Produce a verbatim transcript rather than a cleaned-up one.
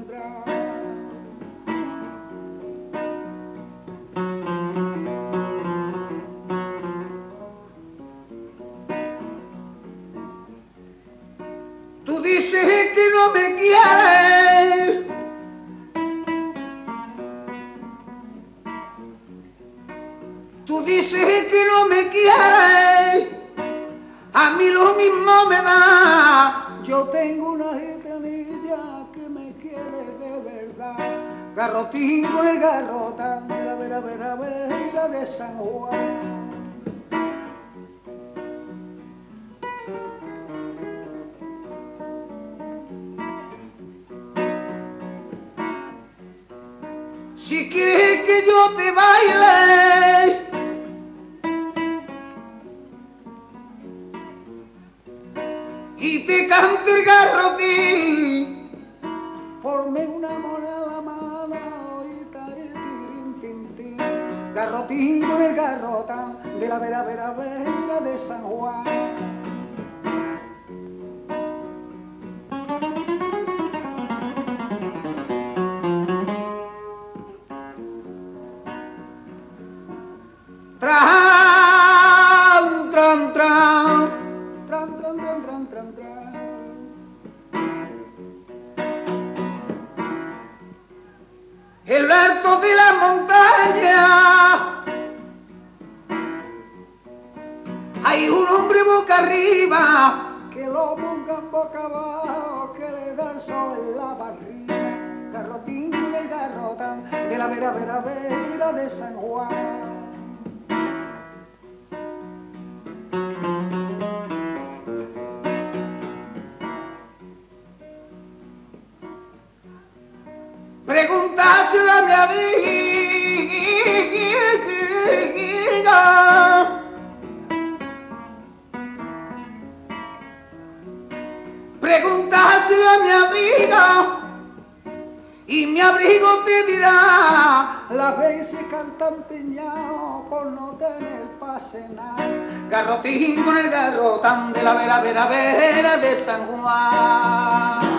tran, tran. Tú dices que no me quieres, tú dices que no me quieres, a mí lo mismo me da. Yo tengo una gitanilla que me quiere de verdad. Garrotín con el garrotán de la vera, vera, vera de San Juan. Si quieres que yo te baile, y te cante el garrotín, ponme una mona en la mano y taritirin, tin, tin. Garrotín con el garrotán de la vera, vera, vera de San Juan. Tran, tran, tran, tran, tran, tran, tran, tran, tran. El alto de la montaña hay un hombre boca arriba, que lo pongan boca abajo, que le da el sol en la barriga. Garrotín y el garrotán de la vera, vera, vera de San Juan. Preguntaselo a mi amiga, preguntaselo a mi amiga, y mi abrigo te dirá las veces que han empeñado por no tener pa' cenar. Garrotín con el garrotán de la vera, vera, vera de San Juan.